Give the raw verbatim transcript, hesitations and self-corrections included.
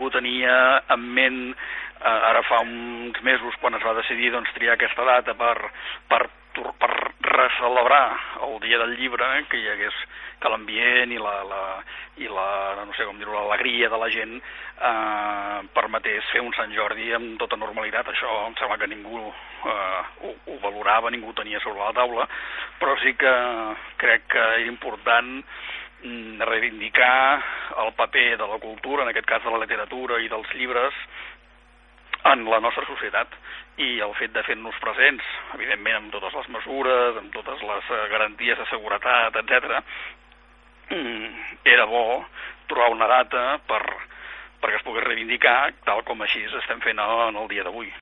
ningú tenia en ment eh, ara fa uns mesos quan es va decidir doncs, triar aquesta data per, per, per recelebrar el dia del llibre, que hi hagués que l'ambient i la, la, i la no sé com dir-ho, l'alegria de la gent eh, permetés fer un Sant Jordi amb tota normalitat. Això em sembla que ningú eh, ho, ho valorava, ningú ho tenia sobre la taula, però sí que crec que era important reivindicar el paper de la cultura, en aquest cas de la literatura i dels llibres, en la nostra societat, i el fet de fer-nos presents, evidentment amb totes les mesures, amb totes les garanties de seguretat, etcètera, era bo trobar una data per, perquè es pogués reivindicar tal com així estem fent en el dia d'avui.